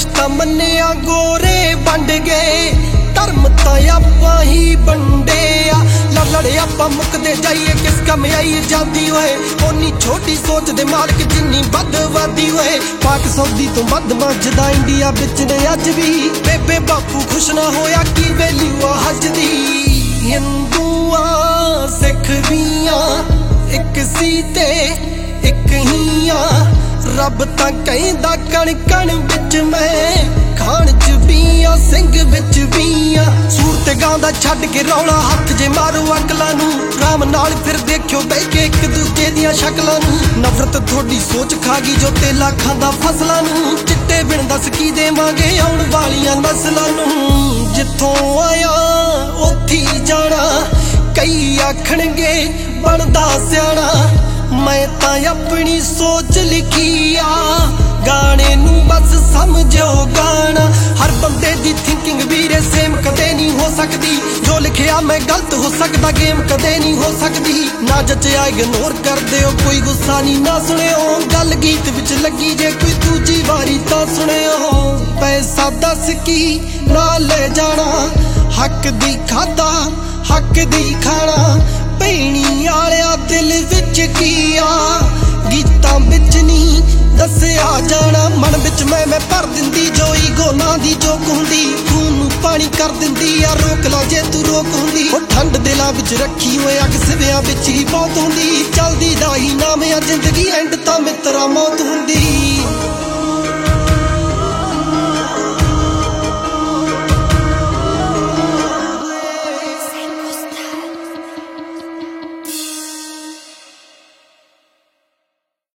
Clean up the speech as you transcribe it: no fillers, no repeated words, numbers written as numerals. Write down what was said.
ਰਿਸ਼ਤਾ ਮੰਨਿਆ ਗੋਰੇ ਵੰਡ ਗਏ, ਧਰਮ ਤਾਂ ਆਪਾਂ ਹੀ ਵੰਡਿਆ। ਲੜ ਲੜੇ ਆਪਾਂ ਮੁੱਕਦੇ ਜਾਈਏ, ਕਿਸ ਕੰਮ ਆਈਏ ਜਾਂਦੀ ਹੋਏ। ਓਨੀ ਛੋਟੀ ਸੋਚ ਦੇ ਮਾਲਕ ਜਿੰਨੀ ਵੱਧਵਾਦੀ ਹੋਏ। ਪਾਕ ਸੌਦੀ ਤੋਂ ਵੱਧ ਮੱਝਦਾ ਇੰਡੀਆ ਵਿੱਚ ਨੇ ਅੱਜ ਵੀ। ਬੇਬੇ ਬਾਪੂ ਖੁਸ਼ ਨਾ ਹੋਇਆ ਕੀ ਵੈਲਿਊ ਆ ਹੱਜ ਦੀ। ਹਿੰਦੂਆਂ ਸਿੱਖ ਵੀਆਂ ਇੱਕ ਸੀ ਤੇ ਇੱਕ ਹੀ ਆ। ਰੱਬ ਤਾਂ ਕਹਿੰਦਾ ਕਣ ਕਣ ਵਿੱਚ ਮੈਂ, ਖਾਣ ਚ ਵੀ ਆ ਸਿੰਘ ਵਿੱਚ ਵੀ ਆ। ਸੂਰ ਤੇ ਗਾਉਂਦਾ ਛੱਡ ਕੇ ਰੌਲਾ, ਹੱਥ ਜੇ ਮਾਰੋ ਅਕਲਾਂ ਨੂੰ। ਰਾਮ ਨਾਲ ਫਿਰ ਦੇਖਿਓ ਬਹਿ ਕੇ ਇੱਕ ਦੂਜੇ ਦੀਆਂ ਸ਼ਕਲਾਂ ਨੂੰ। ਨਫ਼ਰਤ ਤੁਹਾਡੀ ਸੋਚ ਖਾ ਗਈ ਜੋ ਤੇਲਾ ਖਾਂਦਾ ਫਸਲਾਂ ਨੂੰ। ਚਿੱਟੇ ਬਿਨ ਦੱਸ ਕੀ ਦੇਵਾਂਗੇ ਆਉਣ ਵਾਲੀਆਂ ਨਸਲਾਂ ਨੂੰ। ਜਿੱਥੋਂ ਆਇਆ ਉੱਥੇ ਜਾਣਾ, ਕਈ ਆਖਣਗੇ ਬਣਦਾ ਸਿਆਣਾ। ਮੈਂ ਤਾਂ ਆਪਣੀ ਸੋਚ ਲਿਖੀ ਆ, ਗਾਣੇ ਨੂੰ ਬਸ ਸਮਝੋ ਗਾਣਾ। ਹਰ ਬੰਦੇ ਦੀ ਥਿੰਕਿੰਗ ਵੀਰੇ ਸੇਮ ਕਦੇ ਨਹੀਂ ਹੋ ਸਕਦੀ। ਜੋ ਲਿਖਿਆ ਮੈਂ ਗਲਤ ਹੋ ਸਕਦਾ, ਗੇਮ ਕਦੇ ਨਹੀਂ ਹੋ ਸਕਦੀ। ਨਾ ਜੱਜਿਆ ਇਗਨੋਰ ਕਰ ਦਿਓ, ਕੋਈ ਗੁੱਸਾ ਨਹੀਂ ਨਾ ਸੁਣਿਓ। ਗੱਲ ਗੀਤ ਵਿੱਚ ਲੱਗੀ ਜੇ ਕੋਈ ਦੂਜੀ ਵਾਰੀ ਤਾਂ ਸੁਣਿਓ। ਪੈਸਾ ਦੱਸ ਕੀ ਨਾ ਲੈ ਜਾਣਾ, ਹੱਕ ਦੀ ਖਾਦਾ ਹੱਕ ਦੀ ਖਾਣਾ। ਭੈਣੀ ਆਲਿਆ ਦਿਲ ਵਿੱਚ ਕੀ ਆ, ਗੀਤਾਂ ਵਿੱਚ ਨਹੀਂ ਦੱਸਿਆ ਜਾਣਾ। ਮਨ ਵਿੱਚ ਮੈਂ ਭਰ ਦਿੰਦੀ ਜੋ ਈਗੋ ਨਾਂ ਦੀ ਜੋਕ ਹੁੰਦੀ। ਖੂਨ ਨੂੰ ਪਾਣੀ ਕਰ ਦਿੰਦੀ ਆ, ਰੋਕ ਲਾ ਜੇ ਤੂੰ ਰੋਕ ਹੁੰਦੀ। ਉਹ ਠੰਡ ਦਿਲਾਂ ਵਿੱਚ ਰੱਖੀ ਹੋਏ ਅੱਗ ਸਿਵਿਆਂ ਵਿੱਚ ਹੀ ਬਹੁਤ ਹੁੰਦੀ। ਚਲਦੀ ਦਾ ਹੀ ਨਾਮ ਆ ਜ਼ਿੰਦਗੀ, ਐਂਡ ਤਾਂ ਮਿੱਤਰਾ ਮੌਤ ਹੁੰਦੀ।